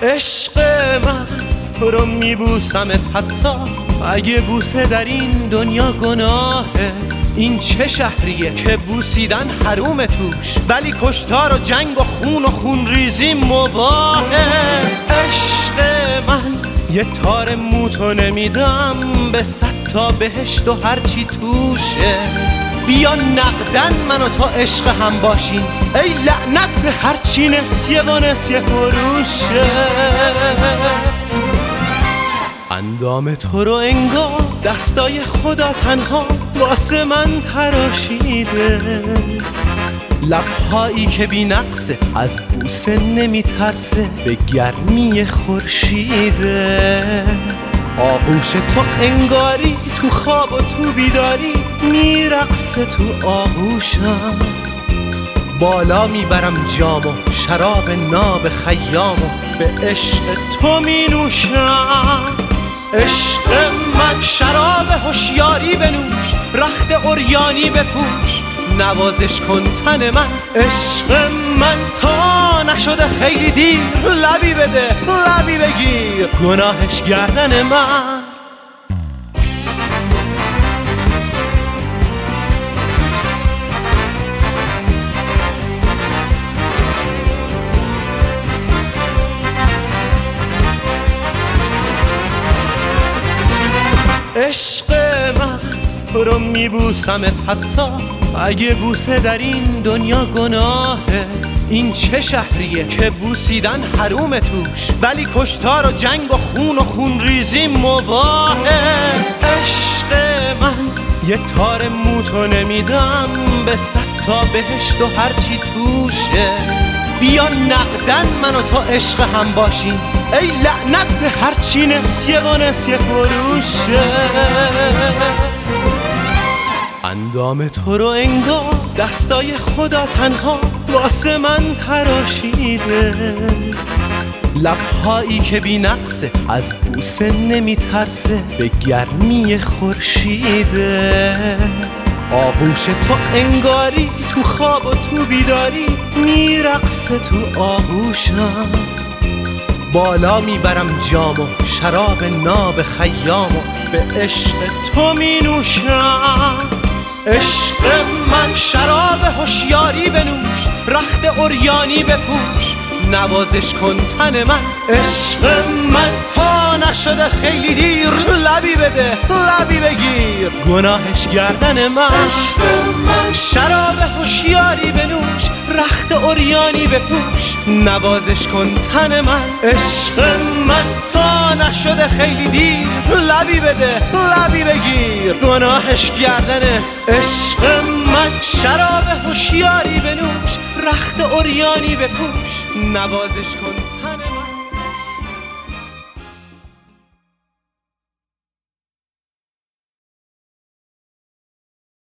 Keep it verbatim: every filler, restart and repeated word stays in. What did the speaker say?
عشق من تو رو میبوسمت حتی اگه بوسه در این دنیا گناهه. این چه شهریه که بوسیدن حروم توش، ولی کشتار و جنگ و خون و خون ریزی مباهه. عشق من یه تار موتو نمیدم به صد تا بهشت و هرچی توشه. بیا نقدن من و تو عشق هم باشیم، ای لعنت به هرچی نسیه و نسیه فروشه. اندام تو رو انگار دستای خدا تنها واسه من تراشیده. لبهایی که بی نقصه از بوسه نمیترسه به گرمی خورشیده. آغوش تو انگاری تو خواب و تو بیداری میرقصه تو آغوشم. بالا میبرم جام و شراب ناب خیام و به عشق تو می نوشم. عشق من شراب هوشیاری بنوش، رخت عریانی بپوش، نوازش کن تن من. عشق من تا نشده خیلی دیر، لبی بده لبی بگیر، گناهش گردن من. عشق من تو رو میبوسمت حتی اگه بوسه در این دنیا گناهه. این چه شهریه که بوسیدن حروم توش، ولی کشتار و جنگ و خون و خون ریزی مباهه. عشق من یه تار موتو نمیدم به صد تا بهشت و هرچی توشه. بیا نقدن من و تو عشق هم باشیم، ای لعنت به هرچی نسیه و نسیه فروشه. اندام تو رو انگار دستای خدا تنها واسه من تراشیده. لبهایی که بی نقصه از بوسه نمیترسه به گرمی خورشیده. آغوش تو انگاری تو خواب و تو بیداری میرقصه تو آغوشم. بالا میبرم جام و شراب ناب خیام و به عشق تو می نوشم. عشق من شراب هوشیاری بنوش، رخت عریانی بپوش، نوازش کن تن من. عشق من تا نشده خیلی دیر، لبی بده لبی بگیر، گناهش گردن من. عشق من شراب هوشیاری بنوش، رخت عریانی بپوش، نوازش کن تن من. عشق من تا نشده خیلی دیر، لبی بده لبی بگیر، گناهش گردنه. عشق من شراب هوشیاری بنوش، رخت عریانی بپوش، نوازش کن